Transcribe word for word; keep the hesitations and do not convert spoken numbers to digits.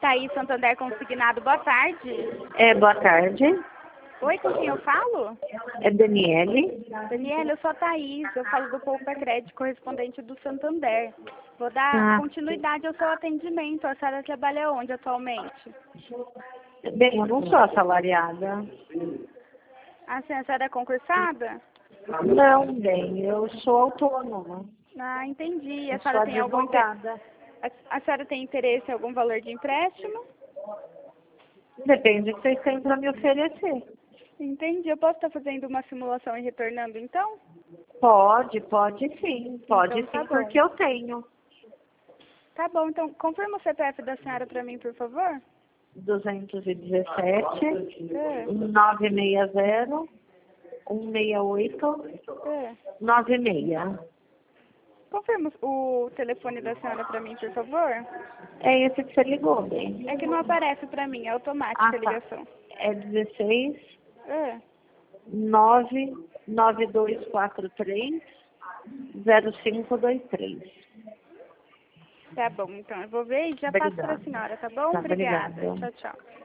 Thaís Santander Consignado, boa tarde. É, boa tarde. Oi, com quem eu falo? É Daniele. Daniela, eu sou a Thaís, eu falo do Poupa Crédito, correspondente do Santander. Vou dar Ah, continuidade ao seu atendimento. A senhora trabalha onde atualmente? bem, eu não sou assalariada. A senhora é concursada? Não, bem, eu sou autônoma. Ah, entendi. A Eu sou senhora tem algum inter... advogada. a, a senhora tem interesse em algum valor de empréstimo? Depende do que vocês têm para me oferecer. Entendi. Eu posso estar fazendo uma simulação e retornando, então? Pode, pode sim. Pode Então, tá sim, bom. porque eu tenho. Tá bom, então confirma o C P F da senhora para mim, por favor. duzentos e dezessete, É, nove seis zero, um seis oito, é. nove seis. Confirma o telefone da senhora para mim, por favor. É esse que você ligou, bem. É que não aparece para mim, é automática Ah, a tá. ligação. É dezesseis, É. nove nove dois quatro três, zero cinco dois três. Tá bom, então eu vou ver e já passo para a Obrigada. senhora, tá bom? Tá, Obrigada. obrigada. Tchau, tchau.